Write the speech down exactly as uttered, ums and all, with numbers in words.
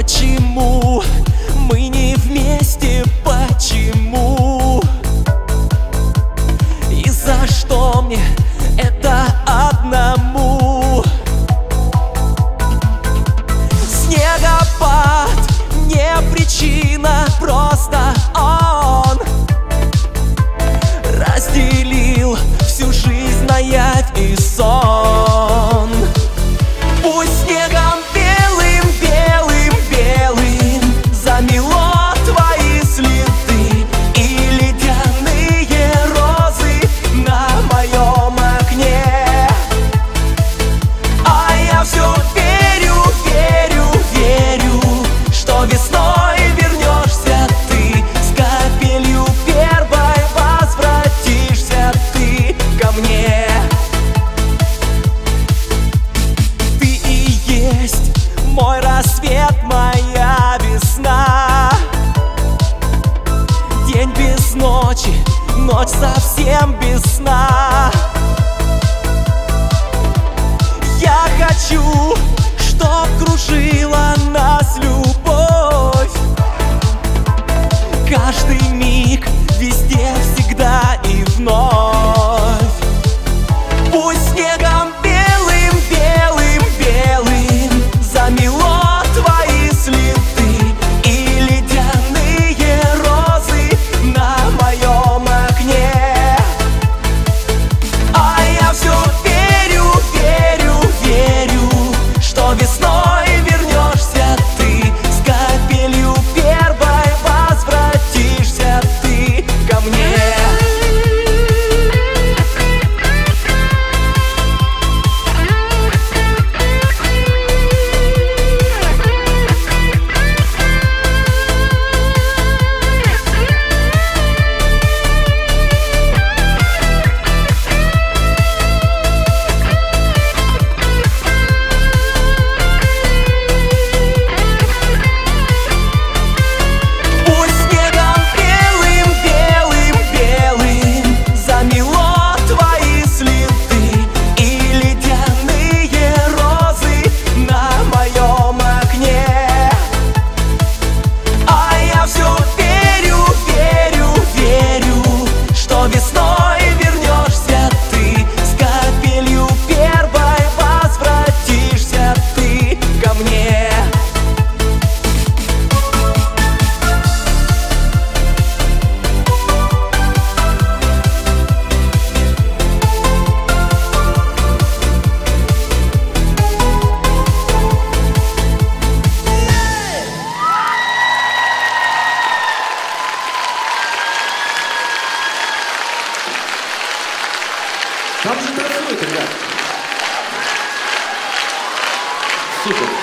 Почему мы не вместе? Почему? И за что мне это одному? Снегопад не причина, просто он разделил всю жизнь на явь и сон. Пусть снегом белым, белым, белым замело твои следы и ледяные розы на моем окне. А я все верю, верю, верю, что весной вернешься ты, с капелью первой возвратишься ты ко мне. Ты и есть мой рассвет, моя весна. День без ночи, ночь совсем без сна. Я хочу, чтоб кружила нас любовь каждый миг, везде, всегда и вновь. Пусть снегом белым, белым, белым замело твои следы и ледяные розы на моем окне. А я все верю, верю, верю, что весной вернешься ты, с капелью первой возвратишься ты ко мне. Пусть снегом белым, белым, белым замело твои следы и ледяные розы на моем окне. А я все верю, верю, верю, что весной вернешься ты, с капелью первой возвратишься ты ко мне. Там же танцует, ребят. Супер.